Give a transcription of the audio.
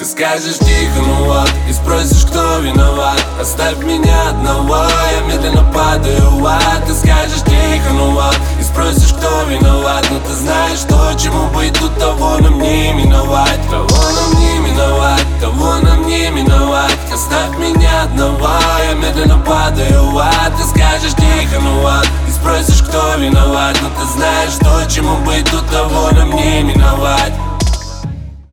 Ты скажешь тихо, ну вот, и спросишь, кто виноват. Оставь меня одного, я медленно падаю в ад. Ты скажешь тихо, ну вот, и спросишь, кто виноват. Но ты знаешь, что чему быть, тут того нам не миновать. Того нам не миновать, того нам не миновать. Оставь меня одного, я медленно падаю в ад. Ты скажешь тихо, ну вот, и спросишь, кто виноват. Но ты знаешь, что чему быть, тут того нам не миновать.